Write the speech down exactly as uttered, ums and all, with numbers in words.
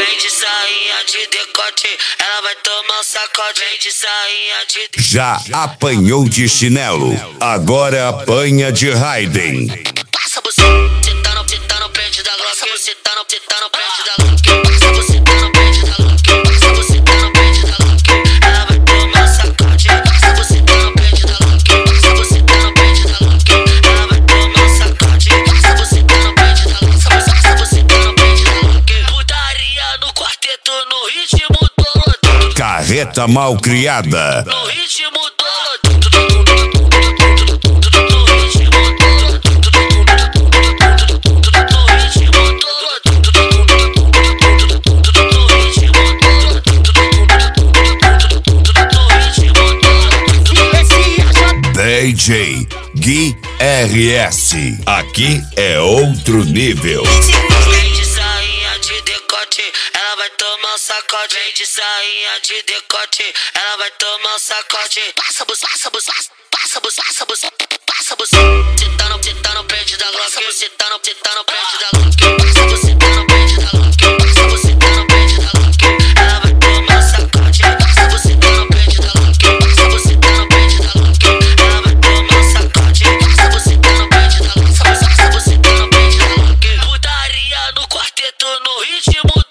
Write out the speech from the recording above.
Vem de sainha de decote, ela vai tomar um sacode. Vem de sainha de decote. Já apanhou de chinelo, agora apanha de Raiden. Passa você, você tá no, você tá no pente da Glock. Você tá no, você tá no pente da Glock. Passa você tá no pente da Glock. Passa você tá no pente da Glock. Ela vai tomar um sacode. Passa você tá no pente da Glock. Passa você tá no pente da Glock. Ela vai tomar um sacode. Passa você tá no pente da Glock. Passa você tá no pente da Glock. Putaria no quarteto, no ritmo todo. Carreta mal criada. No ritmo todo. D J Gui R S. Aqui é outro nível. Vem de sainha de decote, ela vai tomar um sacode. Vem de sainha de decote, ela vai tomar um sacode. Passa bus, passa bus, passa bus, passa bus, passa bus. Você tá no, você tá no pente da Glock. Você tá no, você tá no pente da Glock. Passa você tá no pente da Glock. Passa você tá no pente da Glock. Ela vai tomar um sacode. Passa você tá no pente da Glock. Passa você tá no pente da Glock. Ela vai tomar um sacode. Passa você tá no pente da Glock. Passa você tá no pente da Glock. Putaria no quarteto, no ritmo.